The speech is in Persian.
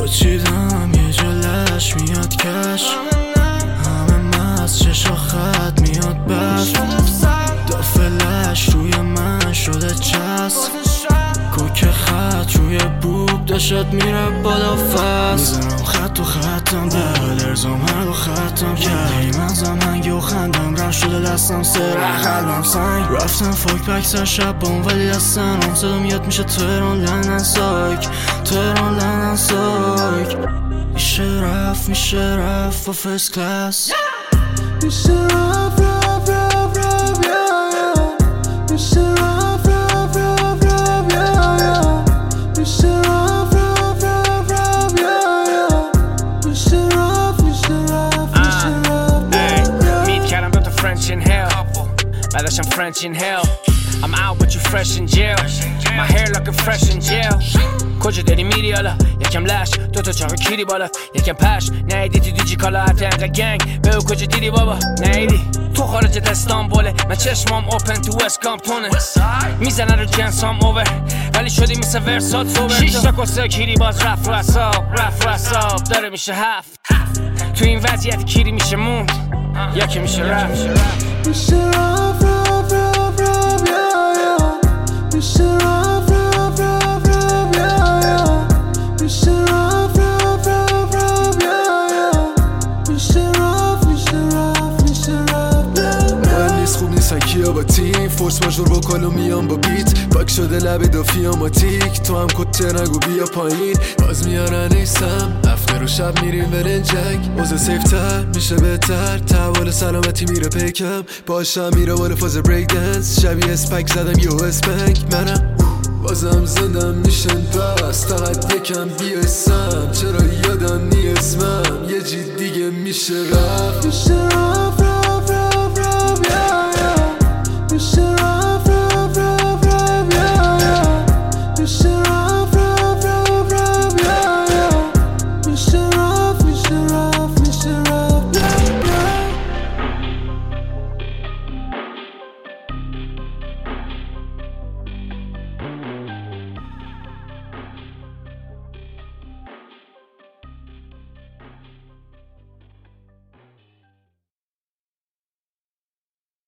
پاچیدم یه جلش میاد کش، همه مست چشا خط میاد بف، دافلش روی من شده چسب، کوک خط روی بوب داشت میره بالا فست، میزنم خط تو خطم به لرزم هر خطم کردی من زمنگی و خندم رفت شده دستم سر قلبم سنگ، رفتم فوک بکسر شب بام ولی دستم صدام یاد میشه تهران لندن سایک، تهران لندن سایک، میشه رفت با فرست کلاس، میشه رفت رفت رفت رفت yeah. میشه رفت رفت رفت رفت yeah. میشه رفت رفت رفت رفت yeah. میشه رفت meet کردم دوتا French in hell بعدش هم French in hell I'm out but you fresh in jail my hair looking fresh in jail کجا داری میری حالا یکم لش دوتا چاق کیری بالا یکم پش نیدی تو دیجی کالا حتی انقا گنگ بهو کجا دیدی بابا نیدی تو خارج استانبوله من چشمام اوپن تو وست کامپتونه میزنه رو جنسام اوور ولی شدی مثل ورسات سوبر 6 تا کسه کیری باز رفت رو اصاب داره میشه هفت تو این وضعیت کیری میشه موند یا که میشه رفت میشه رفت رفت رفت رفت yeah. میشه رفت رفت رفت رفت yeah. میشه رفت رفت رفت رفت yeah. میشه رفت من نیست خوب نیستن کیا با تیم فورس ماژور وکال و میام با بیت باک شده لب دافی آماتیک تو هم کته نگو بیا پایین باز میارن ایسم افتر و شب میریم برنجنگ اوزه سیفتر میشه بهتر تحوال سلامتی میره پیکم باشم میره بالا فاز بریک دنس شبیه اسپک زدم یو اسپنگ منم بازم زندم میشن بس فقط یکم بیاسم چرا یادم نی اسمم یه جید دیگه میشه رفت